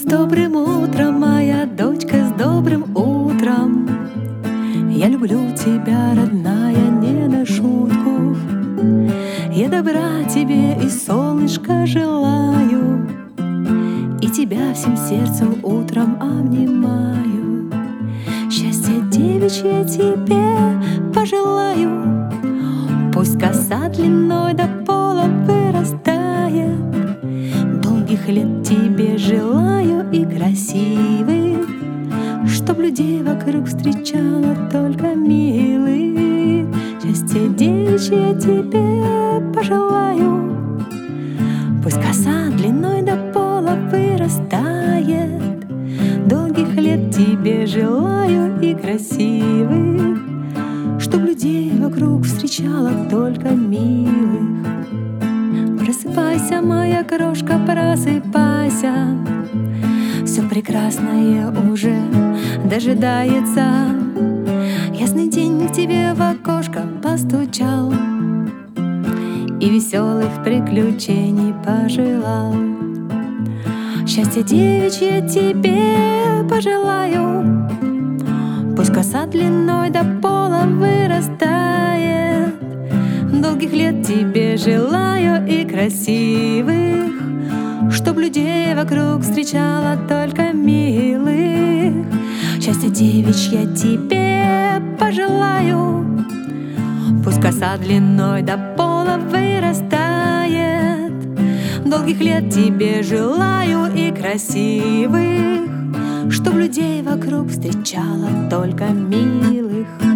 добрым утром, моя дочка, с добрым утром. Я люблю тебя, родная, не на шутку. Я добра тебе и солнышко желаю, и тебя всем сердцем утром обнимаю. Счастье девичье тебе пожелаю, пусть коса длиной до пола вырастает. Долгих лет тебе желаю и красивых, чтоб людей вокруг встречала только милых. Счастье девичье тебе пожелаю, пусть коса длиной до пола вырастает. Долгих лет тебе желаю и красивых, чтоб людей вокруг встречала только милых. Просыпайся, моя крошка, просыпайся, все прекрасное уже дожидается. Ясный день к тебе в окошко постучал и веселых приключений пожелал. Счастье девичье тебе пожелаю, пусть коса длиной до пола вырастает. Долгих лет тебе желаю и красивых, чтоб людей вокруг встречала только милых. Счастье девичье тебе пожелаю, пусть коса длиной до пола вырастает. Долгих лет тебе желаю и красивых, чтоб людей вокруг встречала только милых.